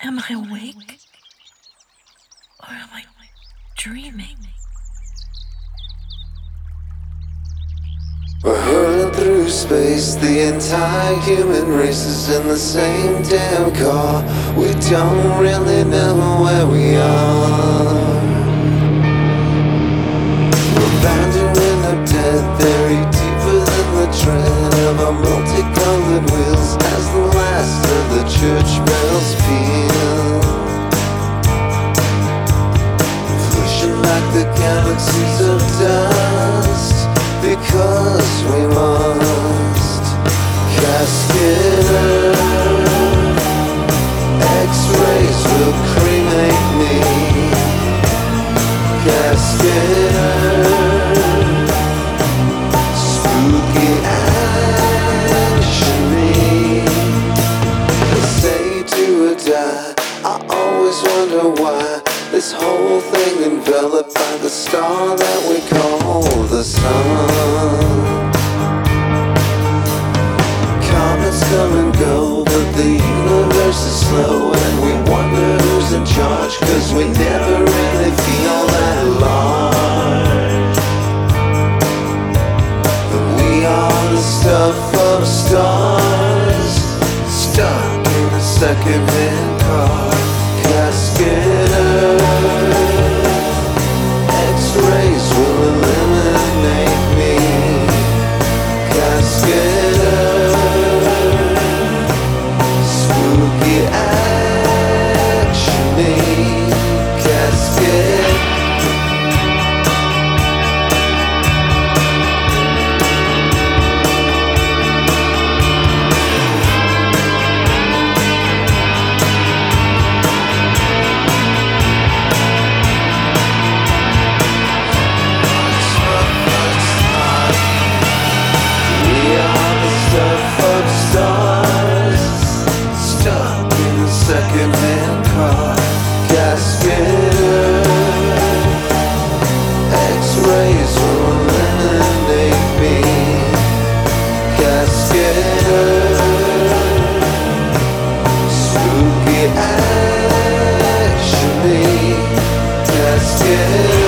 Am I awake? Or am I dreaming? We're hurling through space, the entire human race is in the same damn car. We don't really know where we are. We're abandoned or dead, buried deeper than the tread of our multicolored wheels as the last of the church bells peal. Pushing back the galaxies of dust, because we must. Casket Earth, X-rays will cremate me. Casket Earth, spooky action me. They say do or die, I always wonder why this whole thing enveloped by the star that we call the sun. Comets come and go, but the universe is slow, and we wonder who's in charge, cause we never really feel that large. But we are the stuff of stars, stuck in a second-hand car. Casket Earth, X-rays will eliminate me. Casket Earth, spooky action me. Casket. Second-hand car. Casket Earth, X-rays will eliminate me. Casket Earth, spooky action me. Casket